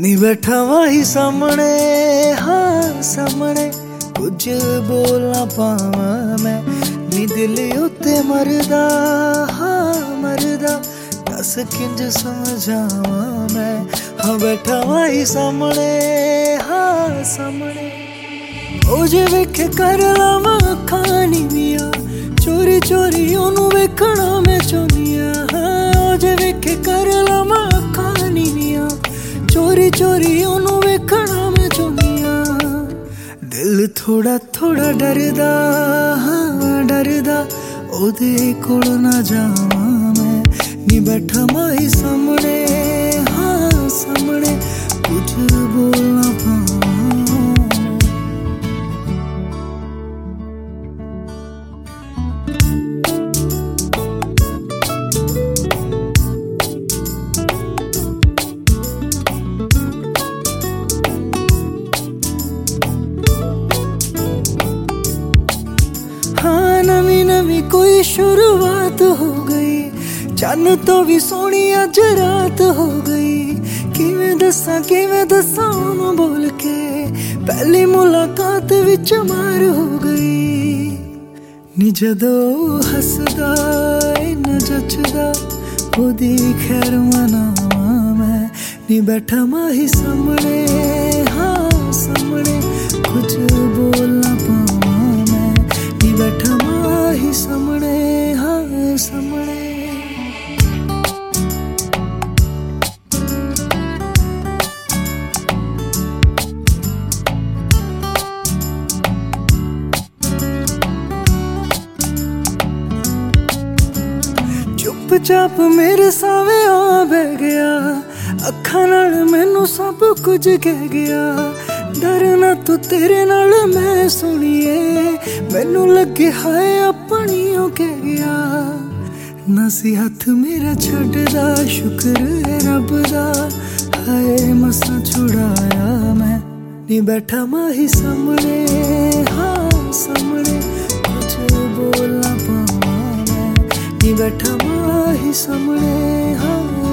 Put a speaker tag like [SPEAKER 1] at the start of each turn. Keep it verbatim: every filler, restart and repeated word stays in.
[SPEAKER 1] नी बैठा वाही सामने, हाँ सामने कुछ बोल ना पावा मैं। नी दिल उत्ते मरदा, हाँ मरदा दस किंज समझावा मैं। हाँ बैठा वाही सामने, हाँ सामने ओ जे वेखे कर लावा अखां नीवियां, चोरी चोरी ओनू वेखना मैं चाहुंदिया। हाँ ओ जे वेखे कर लावा अखां नीवियां, चोरी चोरी ओनू वेखना मैं चाहुंदिया। दिल थोड़ा थोड़ा डरदा, हाँ डरदा ओदे कोल ना जावां मैं। नी बैठा माही सामने, हाँ सामने कुछ बोल ना पावां। हाँ नवी नवी कोई शुरुआत हो गई, चन्न तो भी सोहनी अज रात हो गई। किवें दसां किवें दसां ओनू बोल के, पहली मुलाकात विच मार हो गई। नी जदों हसदा इन्ना जचदा, ओदी खैर मनावां मैं। नी बैठा माही सामने, हाँ सामने कुछ बोल ना पावां मैं। नी बैठा माही सामने, हाँ सामने। चुपचाप मेरे सावे आ बह गया, अखां नाल मैनू सब कुछ कह गया। डरना तू तेरे नाल मैं सुनिए, मैनू लगे हाय अपनी ओ कह गया। ना सी हथ मेरा छड्डदा, शुक्र है रब दा, हाय मसा छुड़ाया मैं। नी बैठा माही सामने, हाँ सामने कुछ बोल ना पावां मैं। नी बैठा माही सामने, हाँ